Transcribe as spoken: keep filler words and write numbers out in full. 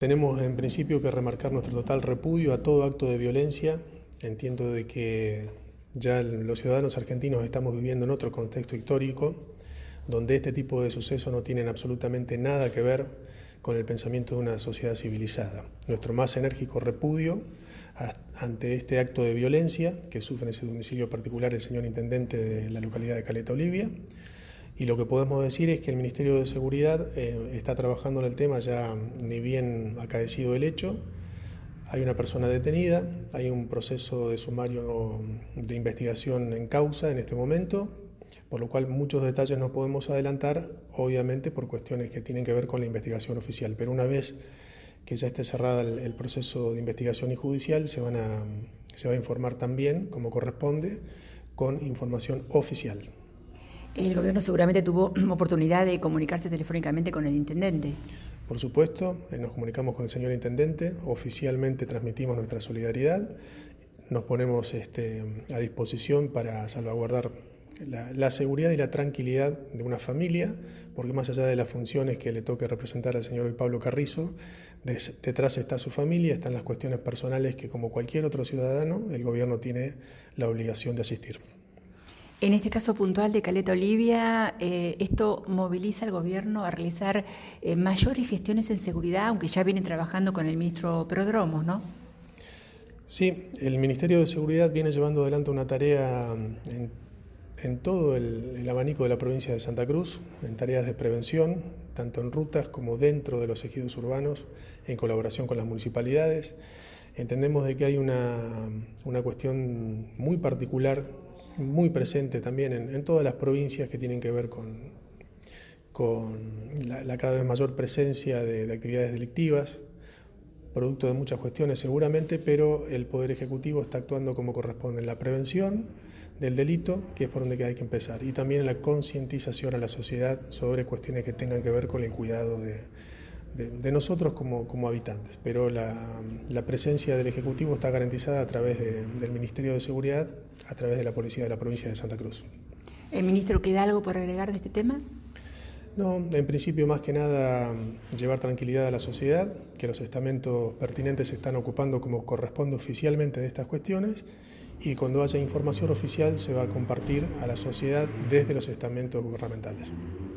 Tenemos en principio que remarcar nuestro total repudio a todo acto de violencia. Entiendo de que ya los ciudadanos argentinos estamos viviendo en otro contexto histórico, donde este tipo de sucesos no tienen absolutamente nada que ver con el pensamiento de una sociedad civilizada. Nuestro más enérgico repudio ante este acto de violencia que sufre en ese domicilio particular el señor intendente de la localidad de Caleta Olivia. Y lo que podemos decir es que el Ministerio de Seguridad eh, está trabajando en el tema ya ni bien acaecido el hecho. Hay una persona detenida, hay un proceso de sumario de investigación en causa en este momento, por lo cual muchos detalles no podemos adelantar, obviamente por cuestiones que tienen que ver con la investigación oficial. Pero una vez que ya esté cerrada el, el proceso de investigación y judicial, se, van a, se va a informar también, como corresponde, con información oficial. El gobierno seguramente tuvo oportunidad de comunicarse telefónicamente con el intendente. Por supuesto, nos comunicamos con el señor intendente, oficialmente transmitimos nuestra solidaridad, nos ponemos este, a disposición para salvaguardar la, la seguridad y la tranquilidad de una familia, porque más allá de las funciones que le toque representar al señor Pablo Carrizo, des, detrás está su familia, están las cuestiones personales que, como cualquier otro ciudadano, el gobierno tiene la obligación de asistir. En este caso puntual de Caleta Olivia, eh, esto moviliza al gobierno a realizar eh, mayores gestiones en seguridad, aunque ya vienen trabajando con el ministro Prodromos, ¿no? Sí, el Ministerio de Seguridad viene llevando adelante una tarea en, en todo el, el abanico de la provincia de Santa Cruz, en tareas de prevención, tanto en rutas como dentro de los ejidos urbanos, en colaboración con las municipalidades. Entendemos de que hay una, una cuestión muy particular, muy presente también en, en todas las provincias que tienen que ver con, con la, la cada vez mayor presencia de, de actividades delictivas, producto de muchas cuestiones seguramente, pero el Poder Ejecutivo está actuando como corresponde en la prevención del delito, que es por donde hay que empezar, y también en la concientización a la sociedad sobre cuestiones que tengan que ver con el cuidado de, de, de nosotros como, como habitantes. Pero la, la presencia del Ejecutivo está garantizada a través de, del Ministerio de Seguridad, a través de la Policía de la provincia de Santa Cruz. ¿El ministro queda algo por agregar de este tema? No, en principio más que nada llevar tranquilidad a la sociedad, que los estamentos pertinentes se están ocupando como corresponde oficialmente de estas cuestiones, y cuando haya información oficial se va a compartir a la sociedad desde los estamentos gubernamentales.